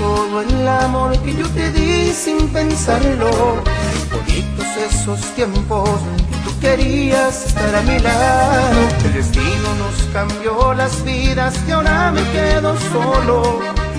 todo el amor que yo te di sin pensarlo. Bonitos esos tiempos que tú querías estar a mi lado. El destino nos cambió las vidas y ahora me quedo solo.